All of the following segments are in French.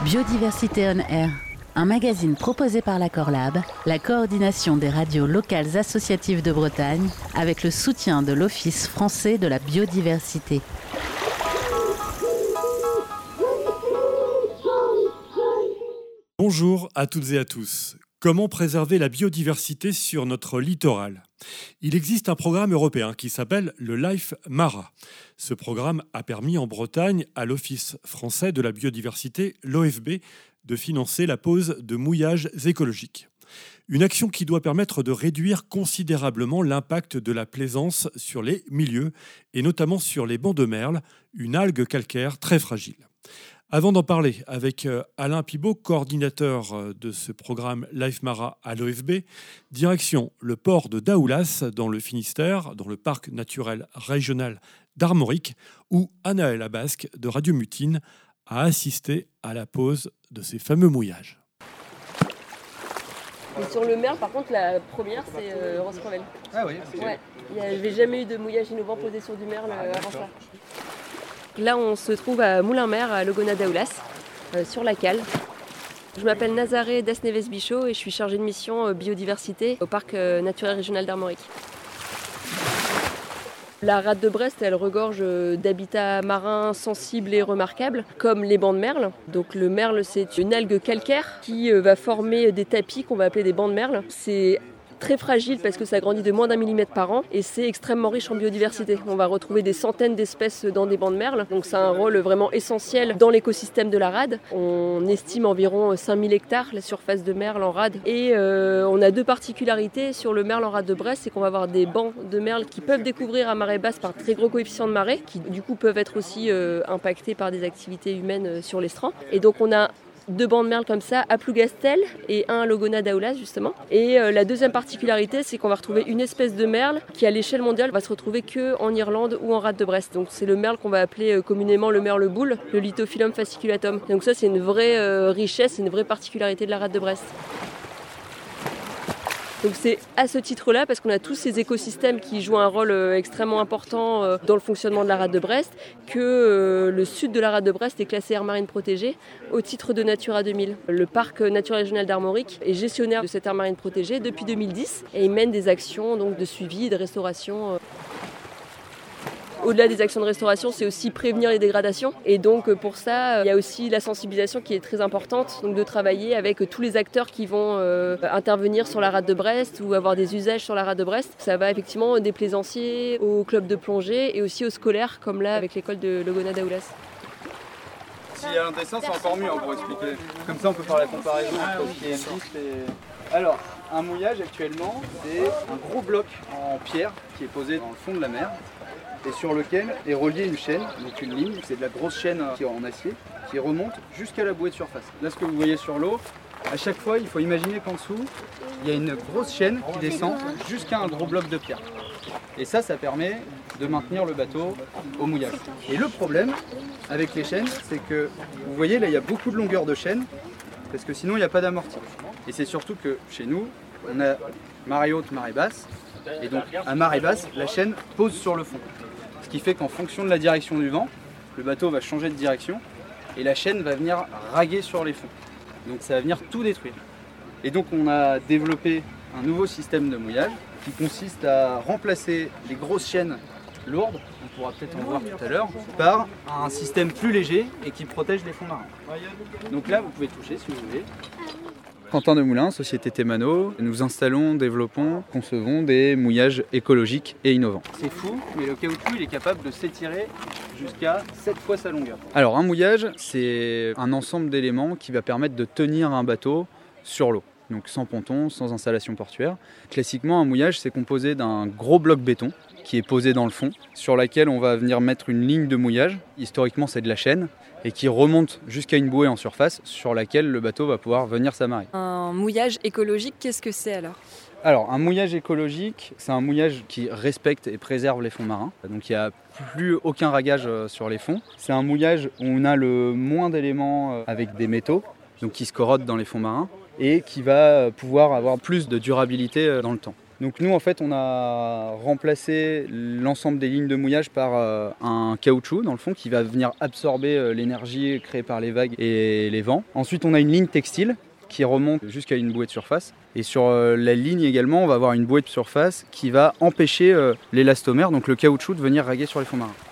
Biodiversité on Air, un magazine proposé par l'Accord Lab, la coordination des radios locales associatives de Bretagne, avec le soutien de l'Office français de la biodiversité. Bonjour à toutes et à tous. Comment préserver la biodiversité sur notre littoral ? Il existe un programme européen qui s'appelle le Life Mara. Ce programme a permis en Bretagne à l'Office français de la biodiversité, l'OFB, de financer la pose de mouillages écologiques. Une action qui doit permettre de réduire considérablement l'impact de la plaisance sur les milieux et notamment sur les bancs de merle, une algue calcaire très fragile. Avant d'en parler avec Alain Pibaud, coordinateur de ce programme Life Mara à l'OFB, direction le port de Daoulas dans le Finistère, dans le parc naturel régional d'Armorique, où Anaël Abasque de Radio Mutine a assisté à la pose de ces fameux mouillages. Et sur le merle, par contre, la première, c'est Rose-Crevel. Ah oui, ouais. Il n'y avait jamais eu de mouillage innovant posé sur du merle avant ça. Là, on se trouve à Moulin-Mer, à Logona-Daoulas, sur la cale. Je m'appelle Nazaré Desneves-Bichot et je suis chargée de mission biodiversité au parc naturel régional d'Armorique. La rade de Brest, elle regorge d'habitats marins sensibles et remarquables, comme les bancs de merle. Donc le merle, c'est une algue calcaire qui va former des tapis qu'on va appeler des bancs de merle. C'est très fragile parce que ça grandit de moins d'1 millimètre par an et c'est extrêmement riche en biodiversité. On va retrouver des centaines d'espèces dans des bancs de merle, donc c'est un rôle vraiment essentiel dans l'écosystème de la rade. On estime environ 5000 hectares la surface de merle en rade et on a deux particularités sur le merle en rade de Brest, c'est qu'on va avoir des bancs de merle qui peuvent découvrir à marée basse par très gros coefficients de marée, qui du coup peuvent être aussi impactés par des activités humaines sur l'estran. Et donc on a 2 bancs de merle comme ça à Plougastel et un à Logona-Daoulas justement. Et la deuxième particularité, c'est qu'on va retrouver une espèce de merle qui à l'échelle mondiale va se retrouver qu'en Irlande ou en rade de Brest. Donc c'est le merle qu'on va appeler communément le merle boule, le Lithophyllum fasciculatum. Donc ça c'est une vraie richesse, une vraie particularité de la rade de Brest. Donc c'est à ce titre-là, parce qu'on a tous ces écosystèmes qui jouent un rôle extrêmement important dans le fonctionnement de la rade de Brest, que le sud de la rade de Brest est classé aire marine protégée au titre de Natura 2000. Le parc naturel régional d'Armorique est gestionnaire de cette aire marine protégée depuis 2010 et il mène des actions donc, de suivi et de restauration. Au-delà des actions de restauration, c'est aussi prévenir les dégradations. Et donc pour ça, il y a aussi la sensibilisation qui est très importante, donc de travailler avec tous les acteurs qui vont intervenir sur la rade de Brest ou avoir des usages sur la rade de Brest. Ça va effectivement des plaisanciers au club de plongée et aussi aux scolaires, comme là avec l'école de Logona-Daoulas. S'il y a un dessin, c'est encore mieux pour expliquer. Comme ça, on peut faire la comparaison entre ce qui existe et... Alors, un mouillage actuellement, c'est un gros bloc en pierre qui est posé dans le fond de la mer, et sur lequel est reliée une chaîne, donc une ligne, c'est de la grosse chaîne qui est en acier, qui remonte jusqu'à la bouée de surface. Là, ce que vous voyez sur l'eau, à chaque fois, il faut imaginer qu'en dessous, il y a une grosse chaîne qui descend jusqu'à un gros bloc de pierre. Et ça permet de maintenir le bateau au mouillage. Et le problème avec les chaînes, c'est que, vous voyez, là, il y a beaucoup de longueur de chaîne, parce que sinon, il n'y a pas d'amorti. Et c'est surtout que chez nous, on a marée haute, marée basse, et donc à marée basse, la chaîne pose sur le fond. Ce qui fait qu'en fonction de la direction du vent, le bateau va changer de direction et la chaîne va venir raguer sur les fonds. Donc ça va venir tout détruire. Et donc on a développé un nouveau système de mouillage qui consiste à remplacer les grosses chaînes lourdes, on pourra peut-être en voir tout à l'heure, par un système plus léger et qui protège les fonds marins. Donc là vous pouvez toucher si vous voulez. Quentin Demoulin, société Thémano, nous installons, développons, concevons des mouillages écologiques et innovants. C'est fou, mais le caoutchouc il est capable de s'étirer jusqu'à 7 fois sa longueur. Alors un mouillage, c'est un ensemble d'éléments qui va permettre de tenir un bateau sur l'eau. Donc sans ponton, sans installation portuaire. Classiquement, un mouillage, c'est composé d'un gros bloc béton qui est posé dans le fond, sur laquelle on va venir mettre une ligne de mouillage. Historiquement, c'est de la chaîne, et qui remonte jusqu'à une bouée en surface, sur laquelle le bateau va pouvoir venir s'amarrer. Un mouillage écologique, qu'est-ce que c'est alors ? Alors, un mouillage écologique, c'est un mouillage qui respecte et préserve les fonds marins. Donc, il n'y a plus aucun ragage sur les fonds. C'est un mouillage où on a le moins d'éléments avec des métaux, donc qui se corrodent dans les fonds marins, et qui va pouvoir avoir plus de durabilité dans le temps. Donc nous en fait on a remplacé l'ensemble des lignes de mouillage par un caoutchouc dans le fond qui va venir absorber l'énergie créée par les vagues et les vents. Ensuite on a une ligne textile qui remonte jusqu'à une bouée de surface. Et sur la ligne également on va avoir une bouée de surface qui va empêcher l'élastomère, donc le caoutchouc, de venir raguer sur les fonds marins.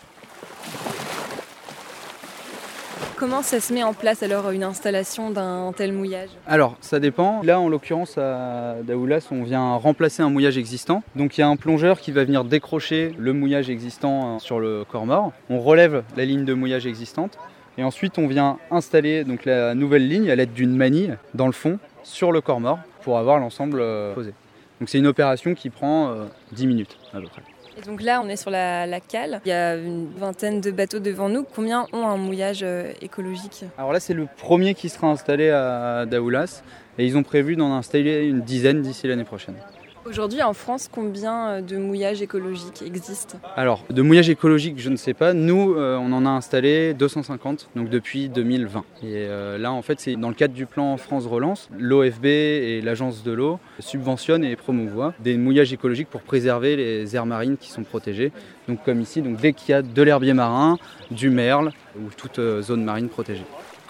Comment ça se met en place alors une installation d'un tel mouillage? Alors ça dépend. Là en l'occurrence à Daoulas on vient remplacer un mouillage existant. Donc il y a un plongeur qui va venir décrocher le mouillage existant sur le corps mort. On relève la ligne de mouillage existante et ensuite on vient installer donc la nouvelle ligne à l'aide d'une manille dans le fond sur le corps mort pour avoir l'ensemble posé. Donc c'est une opération qui prend 10 minutes à peu près. Et donc là, on est sur la cale. Il y a une vingtaine de bateaux devant nous. Combien ont un mouillage écologique? Alors là, c'est le premier qui sera installé à Daoulas et ils ont prévu d'en installer une dizaine d'ici l'année prochaine. Aujourd'hui, en France, combien de mouillages écologiques existent? Alors, de mouillage écologique, je ne sais pas. Nous, on en a installé 250 donc depuis 2020. Et là, en fait, c'est dans le cadre du plan France Relance. L'OFB et l'Agence de l'eau subventionnent et promouvoient des mouillages écologiques pour préserver les aires marines qui sont protégées. Donc, comme ici, donc, dès qu'il y a de l'herbier marin, du merle ou toute zone marine protégée.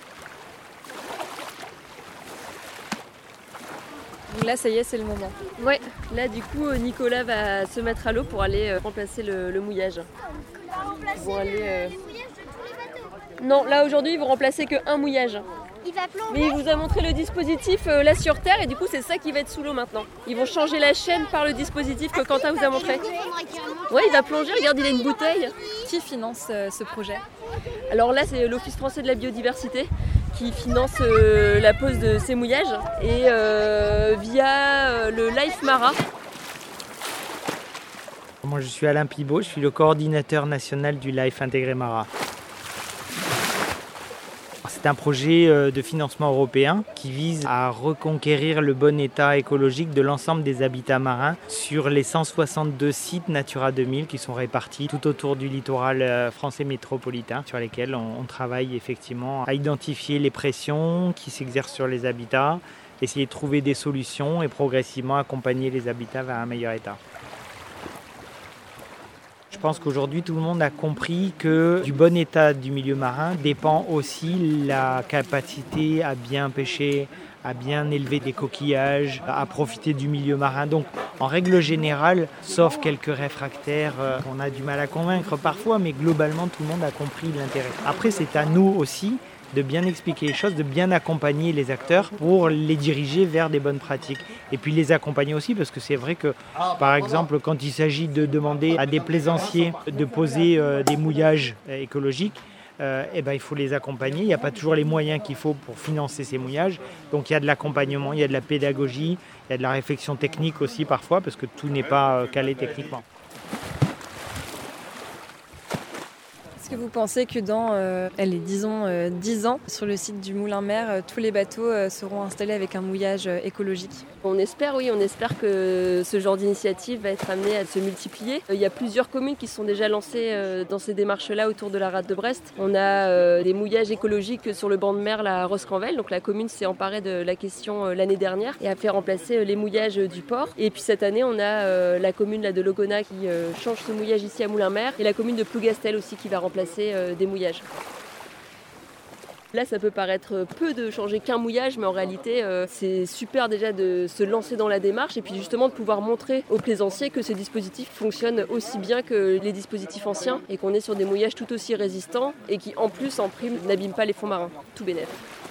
Donc là, ça y est, c'est le moment. Ouais, là du coup Nicolas va se mettre à l'eau pour aller remplacer le mouillage. Ils vont aller, Non, là aujourd'hui ils vont remplacer qu'un mouillage. Il va plonger. Mais il vous a montré le dispositif là sur Terre et du coup c'est ça qui va être sous l'eau maintenant. Ils vont changer la chaîne par le dispositif que Quentin vous a montré. Ouais, il va plonger, regarde, il a une bouteille. Qui finance ce projet? Alors là c'est l'Office français de la biodiversité qui finance la pose de ces mouillages et via le Life Mara. Moi je suis Alain Pibaud, je suis le coordinateur national du Life Intégré Mara. C'est un projet de financement européen qui vise à reconquérir le bon état écologique de l'ensemble des habitats marins sur les 162 sites Natura 2000 qui sont répartis tout autour du littoral français métropolitain, sur lesquels on travaille effectivement à identifier les pressions qui s'exercent sur les habitats, essayer de trouver des solutions et progressivement accompagner les habitats vers un meilleur état. Je pense qu'aujourd'hui, tout le monde a compris que du bon état du milieu marin dépend aussi la capacité à bien pêcher, à bien élever des coquillages, à profiter du milieu marin. Donc, en règle générale, sauf quelques réfractaires qu'on a du mal à convaincre parfois, mais globalement, tout le monde a compris l'intérêt. Après, c'est à nous aussi de bien expliquer les choses, de bien accompagner les acteurs pour les diriger vers des bonnes pratiques. Et puis les accompagner aussi parce que c'est vrai que, par exemple, quand il s'agit de demander à des plaisanciers de poser des mouillages écologiques, il faut les accompagner. Il n'y a pas toujours les moyens qu'il faut pour financer ces mouillages. Donc il y a de l'accompagnement, il y a de la pédagogie, il y a de la réflexion technique aussi parfois parce que tout n'est pas calé techniquement. Est-ce que vous pensez que dans, 10 ans, sur le site du Moulin-Mer, tous les bateaux seront installés avec un mouillage écologique? On espère, oui, on espère que ce genre d'initiative va être amené à se multiplier. Il y a plusieurs communes qui sont déjà lancées dans ces démarches-là autour de la rade de Brest. On a des mouillages écologiques sur le banc de mer à Roscanvel. Donc la commune s'est emparée de la question l'année dernière et a fait remplacer les mouillages du port. Et puis cette année, on a la commune de Logona qui change ce mouillage ici à Moulin-Mer et la commune de Plougastel aussi qui va remplacer des mouillages. Là, ça peut paraître peu de changer qu'un mouillage, mais en réalité, c'est super déjà de se lancer dans la démarche et puis justement de pouvoir montrer aux plaisanciers que ces dispositifs fonctionnent aussi bien que les dispositifs anciens et qu'on est sur des mouillages tout aussi résistants et qui, en plus, en prime, n'abîment pas les fonds marins. Tout bénef.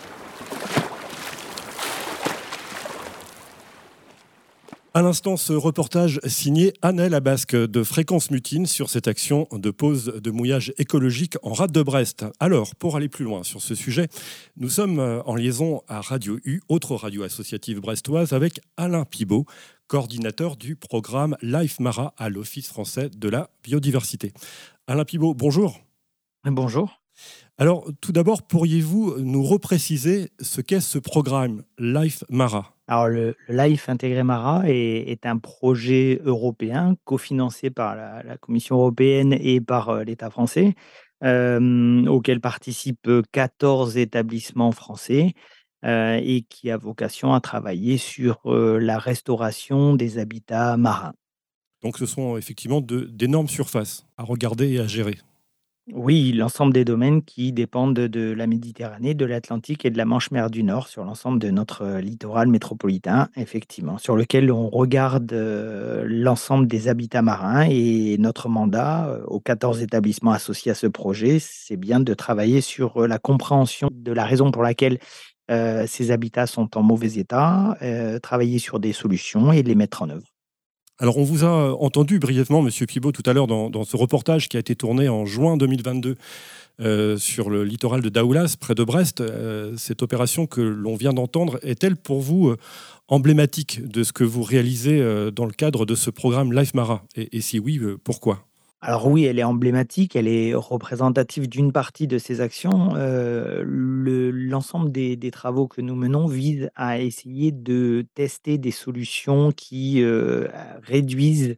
À l'instant, ce reportage signé Annelle Abasque de Fréquence Mutine sur cette action de pose de mouillage écologique en rade de Brest. Alors, pour aller plus loin sur ce sujet, nous sommes en liaison à Radio U, autre radio associative brestoise, avec Alain Pibaud, coordinateur du programme Life Mara à l'Office français de la biodiversité. Alain Pibaud, bonjour. Bonjour. Alors, tout d'abord, pourriez-vous nous repréciser ce qu'est ce programme Life Mara ? Alors, le Life Intégré Mara est un projet européen cofinancé par la Commission européenne et par l'État français, auquel participent 14 établissements français et qui a vocation à travailler sur la restauration des habitats marins. Donc ce sont effectivement d'énormes surfaces à regarder et à gérer. Oui, l'ensemble des domaines qui dépendent de la Méditerranée, de l'Atlantique et de la Manche-Mer du Nord sur l'ensemble de notre littoral métropolitain, effectivement, sur lequel on regarde l'ensemble des habitats marins. Et notre mandat, aux 14 établissements associés à ce projet, c'est bien de travailler sur la compréhension de la raison pour laquelle ces habitats sont en mauvais état, travailler sur des solutions et les mettre en œuvre. Alors, on vous a entendu brièvement, Monsieur Pibaud, tout à l'heure, dans ce reportage qui a été tourné en juin 2022 sur le littoral de Daoulas, près de Brest. Cette opération que l'on vient d'entendre est-elle pour vous emblématique de ce que vous réalisez dans le cadre de ce programme Life Mara et si oui, pourquoi? Alors oui, elle est emblématique, elle est représentative d'une partie de ces actions. L'ensemble des travaux que nous menons vise à essayer de tester des solutions qui réduisent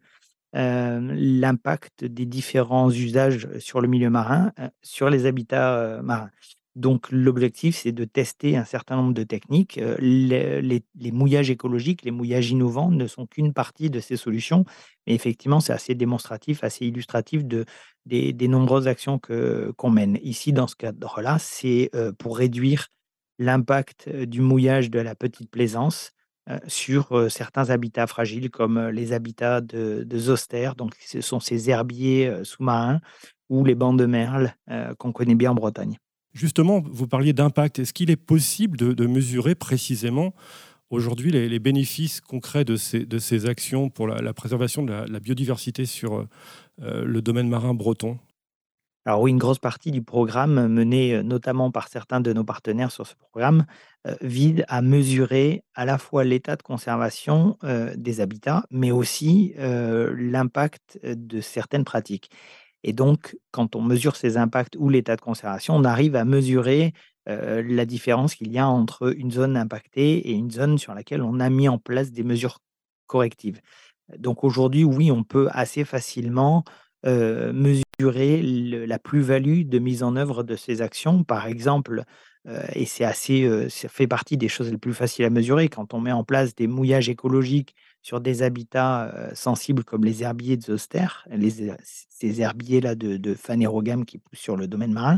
l'impact des différents usages sur le milieu marin, sur les habitats marins. Donc l'objectif, c'est de tester un certain nombre de techniques. Les mouillages écologiques, les mouillages innovants ne sont qu'une partie de ces solutions. Mais effectivement, c'est assez démonstratif, assez illustratif des nombreuses actions qu'on mène. Ici, dans ce cadre-là, c'est pour réduire l'impact du mouillage de la petite plaisance sur certains habitats fragiles comme les habitats de zoster, donc ce sont ces herbiers sous-marins, ou les bancs de merle qu'on connaît bien en Bretagne. Justement, vous parliez d'impact. Est-ce qu'il est possible de mesurer précisément aujourd'hui les bénéfices concrets de ces actions pour la préservation de la biodiversité sur le domaine marin breton? Alors oui, une grosse partie du programme mené notamment par certains de nos partenaires sur ce programme vise à mesurer à la fois l'état de conservation des habitats, mais aussi l'impact de certaines pratiques. Et donc, quand on mesure ces impacts ou l'état de conservation, on arrive à mesurer la différence qu'il y a entre une zone impactée et une zone sur laquelle on a mis en place des mesures correctives. Donc aujourd'hui, oui, on peut assez facilement mesurer la plus-value de mise en œuvre de ces actions. Par exemple, et c'est assez, ça fait partie des choses les plus faciles à mesurer quand on met en place des mouillages écologiques sur des habitats sensibles comme les herbiers de zoster, ces herbiers-là de phanérogame qui poussent sur le domaine marin.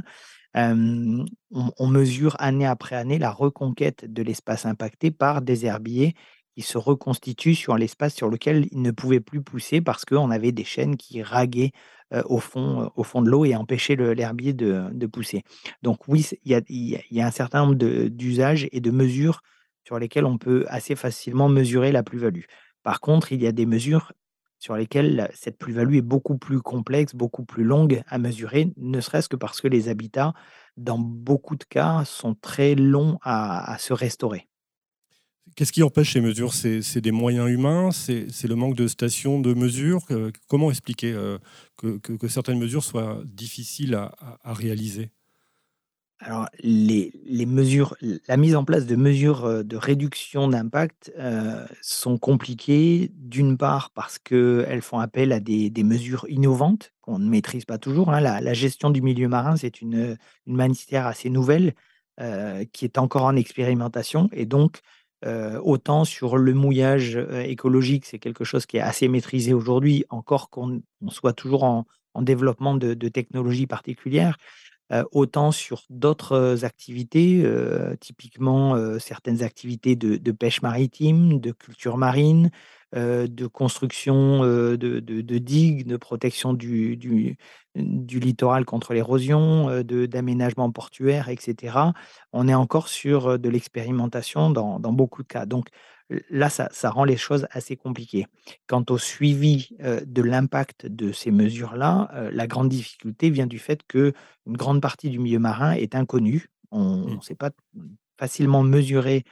On mesure année après année la reconquête de l'espace impacté par des herbiers qui se reconstituent sur l'espace sur lequel ils ne pouvaient plus pousser parce qu'on avait des chênes qui raguaient au fond de l'eau et empêchaient l'herbier de pousser. Donc oui, il y a un certain nombre d'usages et de mesures sur lesquelles on peut assez facilement mesurer la plus-value. Par contre, il y a des mesures sur lesquelles cette plus-value est beaucoup plus complexe, beaucoup plus longue à mesurer, ne serait-ce que parce que les habitats, dans beaucoup de cas, sont très longs à se restaurer. Qu'est-ce qui empêche ces mesures? C'est des moyens humains? C'est le manque de stations de mesure? Comment expliquer que certaines mesures soient difficiles à réaliser? Alors, les mesures, la mise en place de mesures de réduction d'impact sont compliquées, d'une part parce qu'elles font appel à des mesures innovantes qu'on ne maîtrise pas toujours, hein. La gestion du milieu marin, c'est une matière assez nouvelle qui est encore en expérimentation. Et donc, autant sur le mouillage écologique, c'est quelque chose qui est assez maîtrisé aujourd'hui, encore qu'on soit toujours en développement de technologies particulières. Autant sur d'autres activités, typiquement, certaines activités de pêche maritime, de culture marine, de construction, de digues, de protection du littoral contre l'érosion, d'aménagement portuaire et cetera. On est encore sur, de l'expérimentation dans beaucoup de cas. Donc, là, ça rend les choses assez compliquées. Quant au suivi, de l'impact de ces mesures-là, la grande difficulté vient du fait que une grande partie du milieu marin est inconnue. On Mmh. ne sait pas facilement mesurer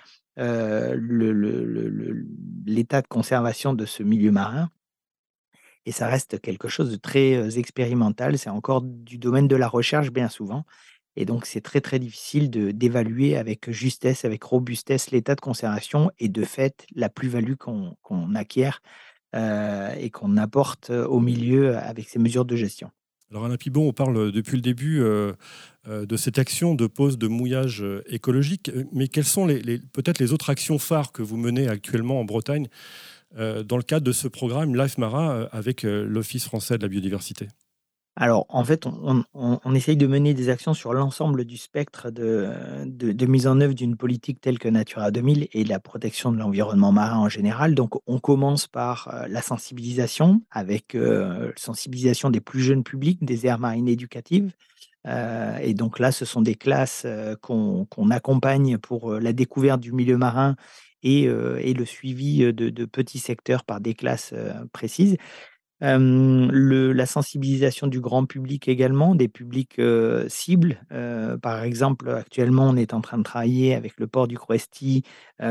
l'état de conservation de ce milieu marin et ça reste quelque chose de très expérimental. C'est encore du domaine de la recherche bien souvent et donc c'est très, très difficile d'évaluer avec justesse, avec robustesse l'état de conservation et de fait la plus-value qu'on acquiert et qu'on apporte au milieu avec ces mesures de gestion. Alors Alain Pibon, on parle depuis le début de cette action de pose de mouillage écologique, mais quelles sont peut-être les autres actions phares que vous menez actuellement en Bretagne dans le cadre de ce programme Life Mara avec l'Office français de la biodiversité? Alors, en fait, on essaye de mener des actions sur l'ensemble du spectre de mise en œuvre d'une politique telle que Natura 2000 et la protection de l'environnement marin en général. Donc, on commence par la sensibilisation, avec sensibilisation des plus jeunes publics, des aires marines éducatives. Et donc là, ce sont des classes qu'on accompagne pour la découverte du milieu marin et le suivi de petits secteurs par des classes précises. La sensibilisation du grand public également, des publics, cibles. Par exemple, actuellement, on est en train de travailler avec le port du Croesti,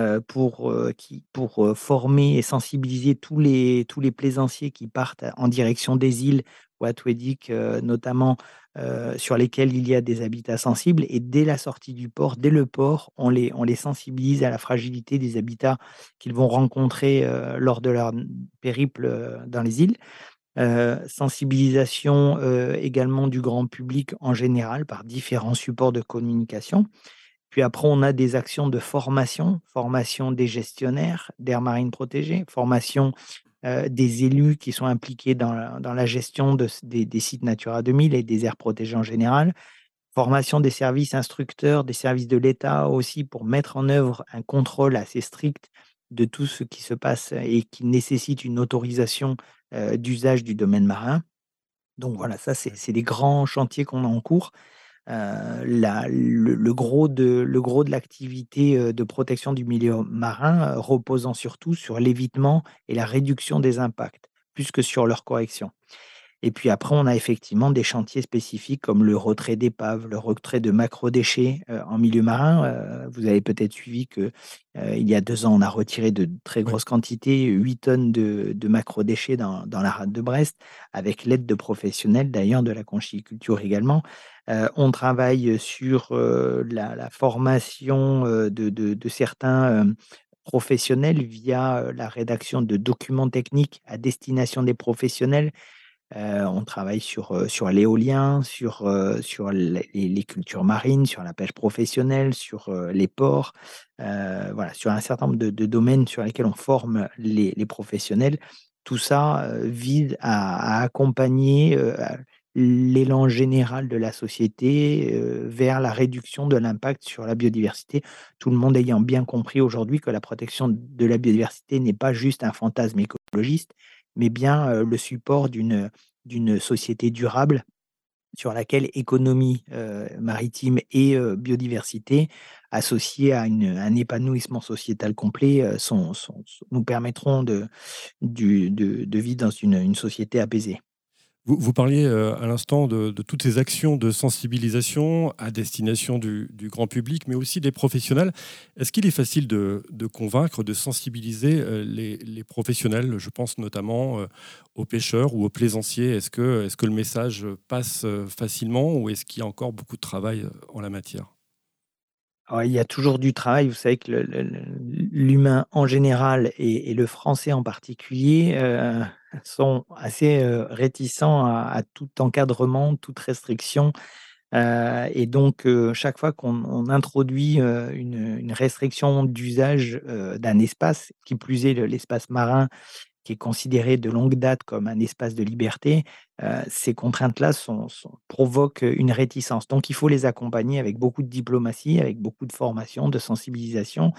pour former et sensibiliser tous les plaisanciers qui partent en direction des îles Ouatouédic, notamment, sur lesquels il y a des habitats sensibles et dès la sortie du port, dès le port, on les sensibilise à la fragilité des habitats qu'ils vont rencontrer, lors de leur périple, dans les îles. Sensibilisation, également du grand public en général par différents supports de communication. Puis après, on a des actions de formation, formation des gestionnaires d'aires marines protégées, formation, des élus qui sont impliqués dans la gestion des sites Natura 2000 et des aires protégées en général. Formation des services instructeurs, des services de l'État aussi pour mettre en œuvre un contrôle assez strict de tout ce qui se passe et qui nécessite une autorisation, d'usage du domaine marin. Donc voilà, ça c'est des grands chantiers qu'on a en cours. Le gros de l'activité, de protection du milieu marin, reposant surtout sur l'évitement et la réduction des impacts, plus que sur leur correction. Et puis après, on a effectivement des chantiers spécifiques comme le retrait d'épaves, le retrait de macrodéchets, en milieu marin. Vous avez peut-être suivi que, il y a 2 ans, on a retiré de très Oui. grosses quantités, 8 tonnes de macrodéchets dans la rade de Brest, avec l'aide de professionnels d'ailleurs, de la conchyliculture également. On travaille sur, la formation, de certains, professionnels via, la rédaction de documents techniques à destination des professionnels. On travaille sur l'éolien, sur les cultures marines, sur la pêche professionnelle, sur, les ports, voilà, sur un certain nombre de domaines sur lesquels on forme les professionnels. Tout ça, vise à accompagner, l'élan général de la société, vers la réduction de l'impact sur la biodiversité. Tout le monde ayant bien compris aujourd'hui que la protection de la biodiversité n'est pas juste un fantasme écologiste, mais bien, le support d'une société durable sur laquelle économie, maritime et biodiversité associées à un épanouissement sociétal complet, nous permettront de vivre dans une société apaisée. Vous parliez à l'instant de toutes ces actions de sensibilisation à destination du grand public, mais aussi des professionnels. Est-ce qu'il est facile de convaincre, de sensibiliser les professionnels? Je pense notamment aux pêcheurs ou aux plaisanciers. Est-ce que le message passe facilement ou est-ce qu'il y a encore beaucoup de travail en la matière? Alors, il y a toujours du travail. Vous savez que l'humain en général et le français en particulier, sont assez, réticents à tout encadrement, toute restriction. Et donc, chaque fois qu'on introduit, une restriction d'usage, d'un espace, qui plus est l'espace marin, qui est considéré de longue date comme un espace de liberté, ces contraintes-là provoquent une réticence. Donc il faut les accompagner avec beaucoup de diplomatie, avec beaucoup de formation, de sensibilisation.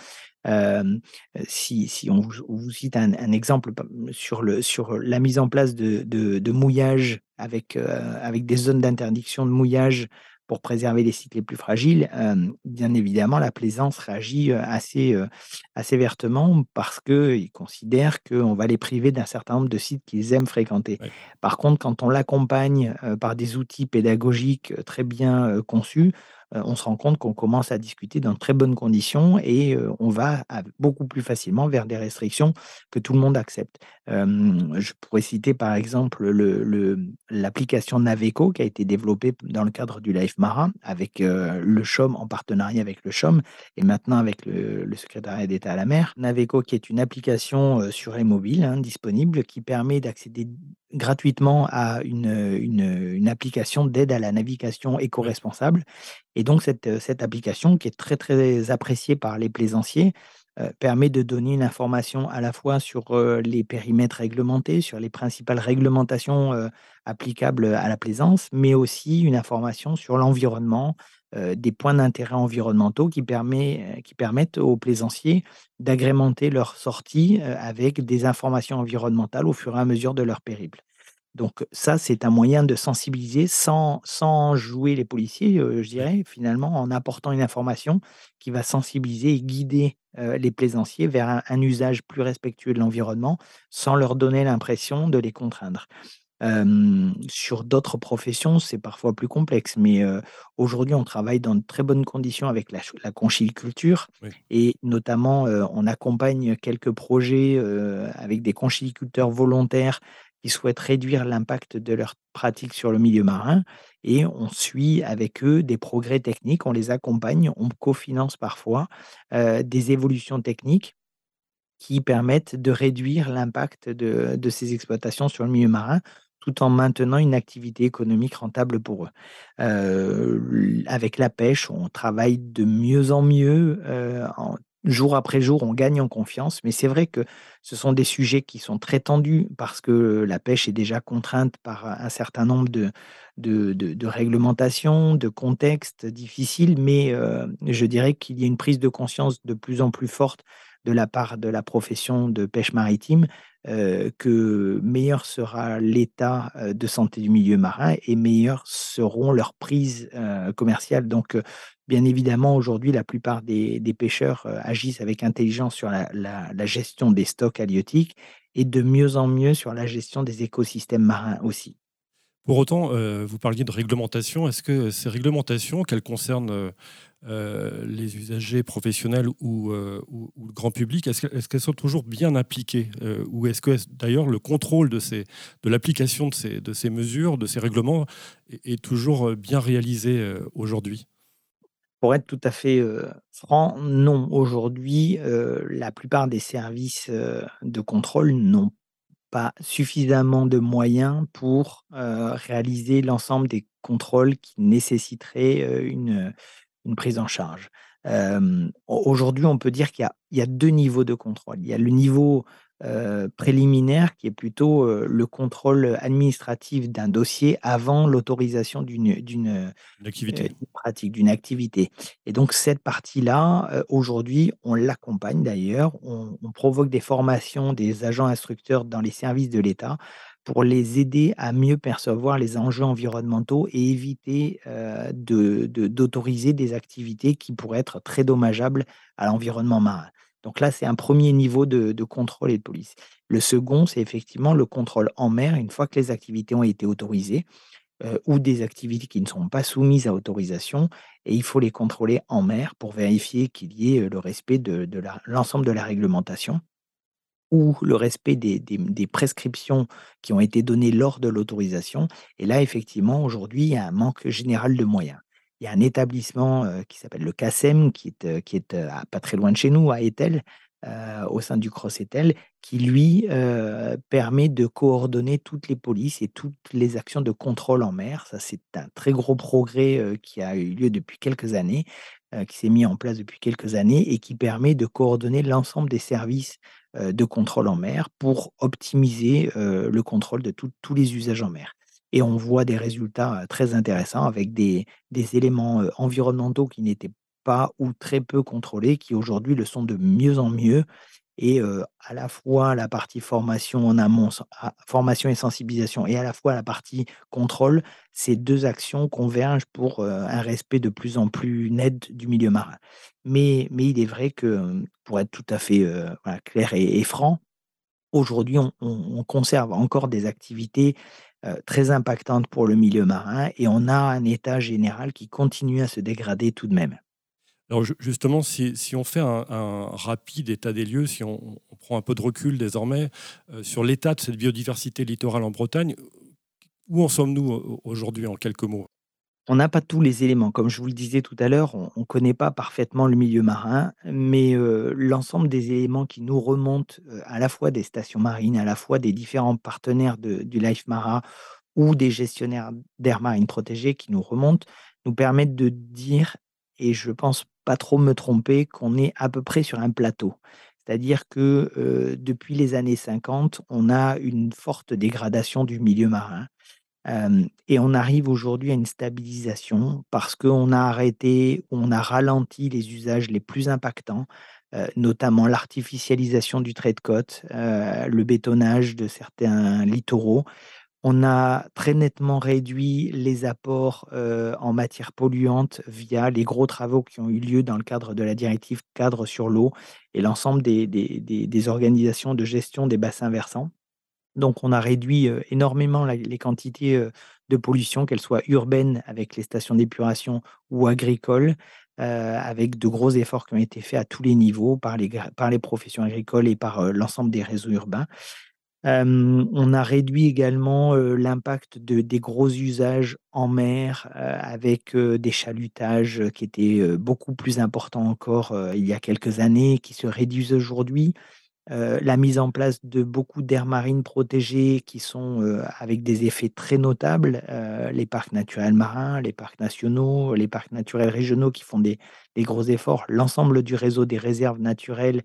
Si on vous cite un exemple sur la mise en place de mouillage avec des zones d'interdiction de mouillage pour préserver les sites les plus fragiles, bien évidemment, la plaisance réagit, assez vertement parce qu'ils considèrent qu'on va les priver d'un certain nombre de sites qu'ils aiment fréquenter. Ouais. Par contre, quand on l'accompagne, par des outils pédagogiques, très bien, conçus, on se rend compte qu'on commence à discuter dans de très bonnes conditions et on va beaucoup plus facilement vers des restrictions que tout le monde accepte. Je pourrais citer par exemple l'application Naveco qui a été développée dans le cadre du Life Marin avec le CHOM, en partenariat avec le CHOM et maintenant avec le secrétariat d'État à la mer. Naveco qui est une application sur les mobiles, hein, disponible, qui permet d'accéder gratuitement à une application d'aide à la navigation Oui. éco-responsable. Et donc cette application qui est très, très appréciée par les plaisanciers, permet de donner une information à la fois sur, les périmètres réglementés, sur les principales réglementations, applicables à la plaisance, mais aussi une information sur l'environnement, des points d'intérêt environnementaux qui permettent aux plaisanciers d'agrémenter leurs sorties, avec des informations environnementales au fur et à mesure de leur périple. Donc ça, c'est un moyen de sensibiliser sans jouer les policiers, je Oui. dirais, finalement, en apportant une information qui va sensibiliser et guider, les plaisanciers vers un usage plus respectueux de l'environnement, sans leur donner l'impression de les contraindre. Sur d'autres professions, c'est parfois plus complexe, mais aujourd'hui, on travaille dans de très bonnes conditions avec la conchyliculture Oui. et notamment, on accompagne quelques projets, avec des conchyliculteurs volontaires qui souhaitent réduire l'impact de leurs pratiques sur le milieu marin et on suit avec eux des progrès techniques, on les accompagne, on cofinance parfois, des évolutions techniques qui permettent de réduire l'impact de ces exploitations sur le milieu marin, tout en maintenant une activité économique rentable pour eux. Avec la pêche, on travaille de mieux en mieux, jour après jour, on gagne en confiance, mais c'est vrai que ce sont des sujets qui sont très tendus parce que la pêche est déjà contrainte par un certain nombre de réglementations, de contextes difficiles, mais je dirais qu'il y a une prise de conscience de plus en plus forte de la part de la profession de pêche maritime, que meilleur sera l'état, de santé du milieu marin et meilleures seront leurs prises, commerciales. Donc, bien évidemment, aujourd'hui, la plupart des pêcheurs, agissent avec intelligence sur la gestion des stocks halieutiques et de mieux en mieux sur la gestion des écosystèmes marins aussi. Pour autant, vous parliez de réglementation. Est-ce que ces réglementations, qu'elles concernent les usagers professionnels ou le grand public, est-ce qu'elles sont toujours bien appliquées ou est-ce que d'ailleurs le contrôle de l'application de ces mesures, de ces règlements est toujours bien réalisé aujourd'hui? Pour être tout à fait, franc, non. Aujourd'hui, la plupart des services, de contrôle n'ont pas suffisamment de moyens pour, réaliser l'ensemble des contrôles qui nécessiteraient, une prise en charge. Aujourd'hui, on peut dire qu'il y a 2 niveaux de contrôle. Il y a le niveau, préliminaire qui est plutôt, le contrôle administratif d'un dossier avant l'autorisation Une activité? d'une pratique, d'une activité et donc cette partie-là, aujourd'hui, on l'accompagne d'ailleurs. On provoque des formations des agents instructeurs dans les services de l'État pour les aider à mieux percevoir les enjeux environnementaux et éviter, d'autoriser des activités qui pourraient être très dommageables à l'environnement marin. Donc là, c'est un premier niveau de contrôle et de police. Le second, c'est effectivement le contrôle en mer, une fois que les activités ont été autorisées, ou des activités qui ne sont pas soumises à autorisation et il faut les contrôler en mer pour vérifier qu'il y ait, le respect de l'ensemble de la réglementation ou le respect des prescriptions qui ont été données lors de l'autorisation et là, effectivement, aujourd'hui, il y a un manque général de moyens. Il y a un établissement, qui s'appelle le CACEM qui est à pas très loin de chez nous, à Etel, au sein du CROSS-Etel, qui lui, permet de coordonner toutes les polices et toutes les actions de contrôle en mer. Ça, c'est un très gros progrès, qui a eu lieu depuis quelques années, qui s'est mis en place depuis quelques années et qui permet de coordonner l'ensemble des services de contrôle en mer pour optimiser, le contrôle de tous les usages en mer et on voit des résultats, très intéressants avec des éléments, environnementaux qui n'étaient pas ou très peu contrôlés, qui aujourd'hui le sont de mieux en mieux et à la fois la partie formation en amont, formation et sensibilisation et à la fois la partie contrôle, ces 2 actions convergent pour, un respect de plus en plus net du milieu marin. Mais il est vrai que, pour être tout à fait, voilà, clair et franc, aujourd'hui on conserve encore des activités très impactante pour le milieu marin et on a un état général qui continue à se dégrader tout de même. Alors justement, si on fait un rapide état des lieux, si on prend un peu de recul désormais sur l'état de cette biodiversité littorale en Bretagne, où en sommes-nous aujourd'hui en quelques mots? On n'a pas tous les éléments. Comme je vous le disais tout à l'heure, on ne connaît pas parfaitement le milieu marin, mais l'ensemble des éléments qui nous remontent, à la fois des stations marines, à la fois des différents partenaires du Life Mara ou des gestionnaires d'aires marines protégées qui nous remontent, nous permettent de dire, et je pense pas trop me tromper, qu'on est à peu près sur un plateau. C'est-à-dire que, depuis les années 50, on a une forte dégradation du milieu marin. Et on arrive aujourd'hui à une stabilisation parce qu'on a arrêté, on a ralenti les usages les plus impactants, notamment l'artificialisation du trait de côte, le bétonnage de certains littoraux. On a très nettement réduit les apports, en matières polluantes via les gros travaux qui ont eu lieu dans le cadre de la directive cadre sur l'eau et l'ensemble des organisations de gestion des bassins versants. Donc on a réduit, énormément les quantités, de pollution, qu'elles soient urbaines avec les stations d'épuration ou agricoles, avec de gros efforts qui ont été faits à tous les niveaux par les professions agricoles et par, l'ensemble des réseaux urbains. On a réduit également, l'impact des gros usages en mer, avec, des chalutages, qui étaient, beaucoup plus importants encore, il y a quelques années, qui se réduisent aujourd'hui. La mise en place de beaucoup d'aires marines protégées qui sont, avec des effets très notables, les parcs naturels marins, les parcs nationaux, les parcs naturels régionaux qui font des gros efforts, l'ensemble du réseau des réserves naturelles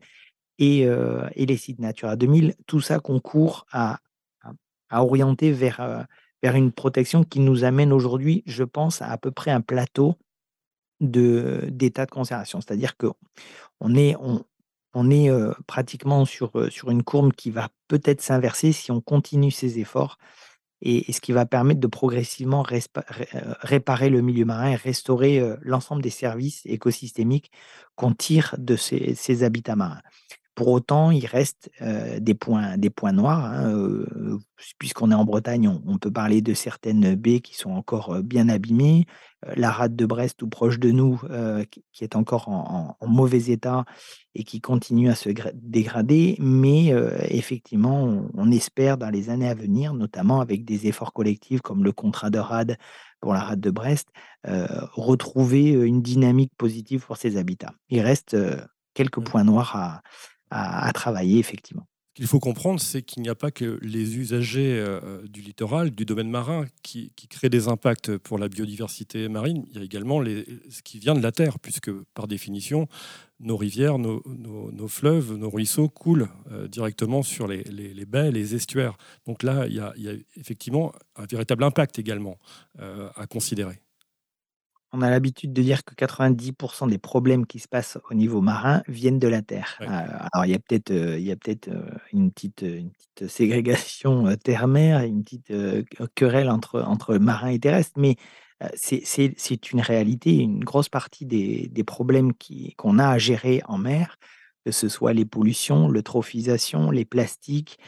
et les sites Natura 2000, tout ça concourt à orienter vers une protection qui nous amène aujourd'hui, je pense, à peu près un plateau d'état de conservation. C'est-à-dire qu'on est on est, pratiquement sur une courbe qui va peut-être s'inverser si on continue ces efforts et ce qui va permettre de progressivement réparer le milieu marin et restaurer, l'ensemble des services écosystémiques qu'on tire de ces habitats marins. Pour autant, il reste, des points noirs, hein, puisqu'on est en Bretagne, on peut parler de certaines baies qui sont encore, bien abîmées. La rade de Brest, tout proche de nous, qui est encore en mauvais état et qui continue à se dégrader. Mais, effectivement, on espère dans les années à venir, notamment avec des efforts collectifs comme le contrat de rade pour la rade de Brest, retrouver, une dynamique positive pour ces habitats. Il reste, quelques points noirs à travailler effectivement. Ce qu'il faut comprendre, c'est qu'il n'y a pas que les usagers du littoral, du domaine marin, qui créent des impacts pour la biodiversité marine. Il y a également ce qui vient de la terre, puisque par définition, nos rivières, nos fleuves, nos ruisseaux coulent directement sur les baies, les estuaires. Donc là, il y a effectivement un véritable impact également à considérer. On a l'habitude de dire que 90% des problèmes qui se passent au niveau marin viennent de la terre. Ouais. Alors il y a peut-être, une petite ségrégation, terre-mer, une petite, querelle entre marins et terrestres, mais c'est une réalité. Une grosse partie des problèmes qu'on a à gérer en mer, que ce soit les pollutions, l'eutrophisation, les plastiques,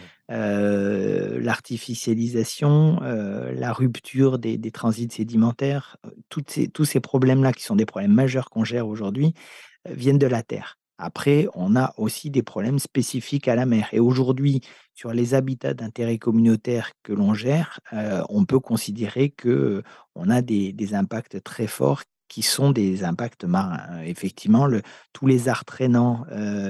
l'artificialisation, la rupture des transits sédimentaires, tous ces problèmes-là qui sont des problèmes majeurs qu'on gère aujourd'hui, viennent de la terre. Après, on a aussi des problèmes spécifiques à la mer et aujourd'hui, sur les habitats d'intérêt communautaire que l'on gère, on peut considérer que on a des impacts très forts qui sont des impacts marins. Effectivement, tous les arts traînants,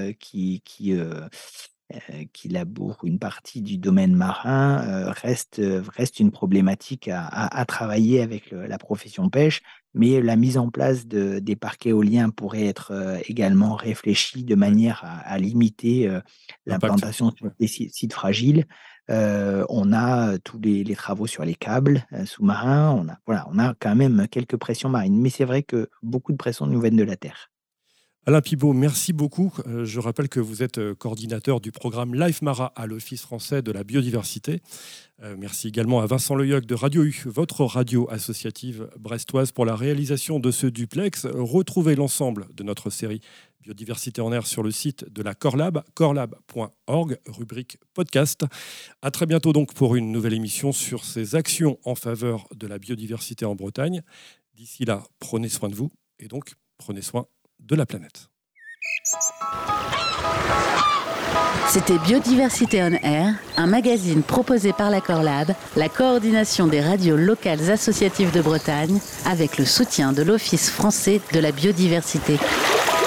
qui labourent une partie du domaine marin, reste une problématique à travailler avec la profession pêche. Mais la mise en place des parcs éoliens pourrait être, également réfléchie de manière à limiter, l'implantation sur des sites fragiles. On a tous les travaux sur les câbles, sous-marins. On a quand même quelques pressions marines. Mais c'est vrai que beaucoup de pressions nous viennent de la terre. Alain Pibaud, merci beaucoup. Je rappelle que vous êtes coordinateur du programme Life Mara à l'Office français de la biodiversité. Merci également à Vincent Leuyoc de Radio U, votre radio associative brestoise, pour la réalisation de ce duplex. Retrouvez l'ensemble de notre série Biodiversité en air sur le site de la Corlab, corlab.org, rubrique podcast. À très bientôt donc pour une nouvelle émission sur ces actions en faveur de la biodiversité en Bretagne. D'ici là, prenez soin de vous et donc prenez soin de la planète. C'était Biodiversité on Air, un magazine proposé par la Corlab, la coordination des radios locales associatives de Bretagne, avec le soutien de l'Office français de la biodiversité.